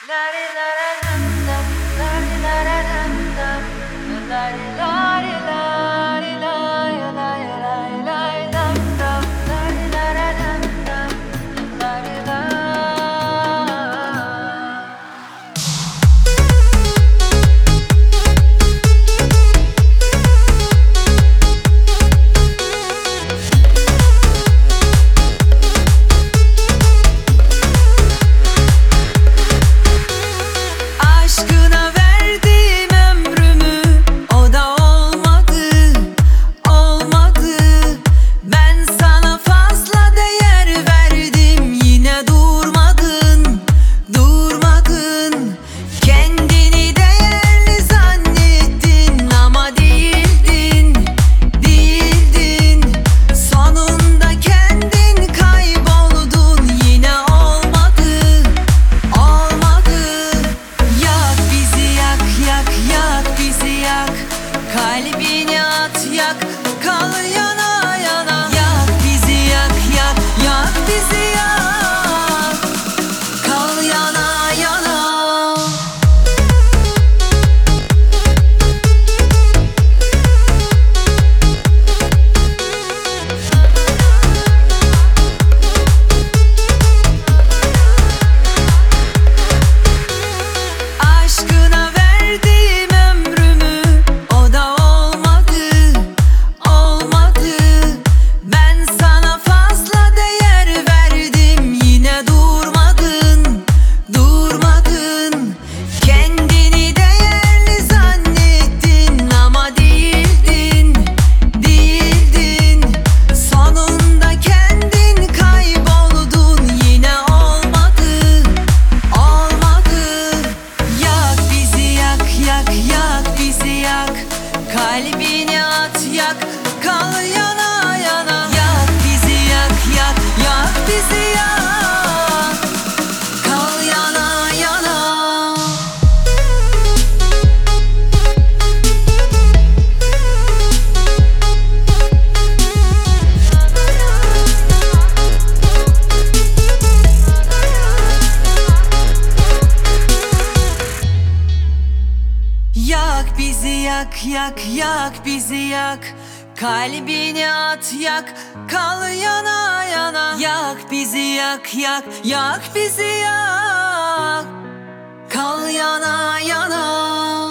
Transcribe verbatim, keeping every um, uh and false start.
Kalbini at yak, kal yana yana. Yak bizi yak yak, yak bizi yak, kal yana yana. Aşkına verdiğim ömrümü o da olmadı, olmadı. Ben sana fazla değer verdim, yine durmadın, durmadın. Kendini değerli zannettin ama değildin, değildin. Sonunda kendin kayboldun, yine olmadı, olmadı. Yak bizi yak yak yak bizi yak, kalbini at yak, kal yana yana. Yak bizi yak yak yak bizi yak, kal yana yana. Yak bizi yak yak yak bizi yak, kalbini at yak, kal yana yana. Yak bizi yak yak yak bizi yak, kal yana yana.